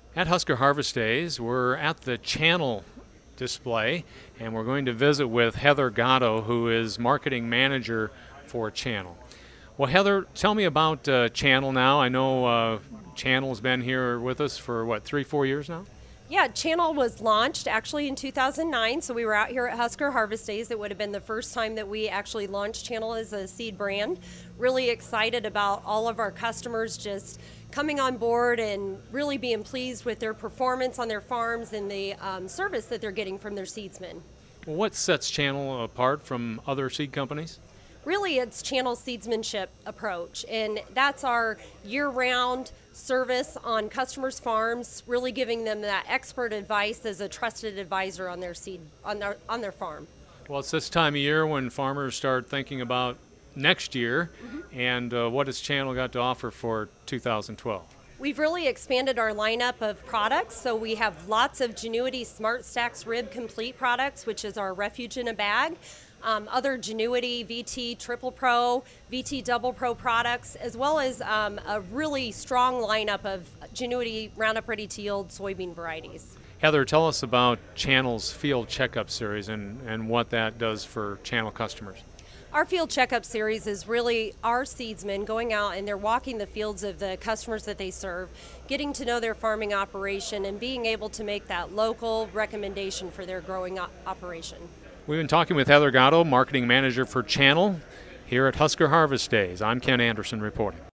At Husker Harvest Days, we're at the channel display, and we're going to visit with Heather Gatto, who is marketing manager for Channel. Well, Heather, tell me about Channel now. I know Channel's been here with us for what, 3-4 years now? Yeah, Channel was launched actually in 2009, so we were out here at Husker Harvest Days. It would have been the first time that we actually launched Channel as a seed brand. Really excited about all of our customers just coming on board and really being pleased with their performance on their farms and the service that they're getting from their seedsmen. Well, what sets Channel apart from other seed companies? Really, it's Channel seedsmanship approach, and that's our year-round service on customers' farms, really giving them that expert advice as a trusted advisor on their seed on their farm. Well, it's this time of year when farmers start thinking about next year, and what has Channel got to offer for 2012? We've really expanded our lineup of products, so we have lots of Genuity Smart Stacks Rib Complete products, which is our refuge in a bag. Other Genuity VT Triple Pro, VT Double Pro products, as well as a really strong lineup of Genuity Roundup Ready to Yield soybean varieties. Heather, tell us about Channel's Field Checkup Series and what that does for Channel customers. Our field checkup series is really our seedsmen going out and they're walking the fields of the customers that they serve, getting to know their farming operation and being able to make that local recommendation for their growing operation. We've been talking with Heather Gatto, marketing manager for Channel, here at Husker Harvest Days. I'm Ken Anderson reporting.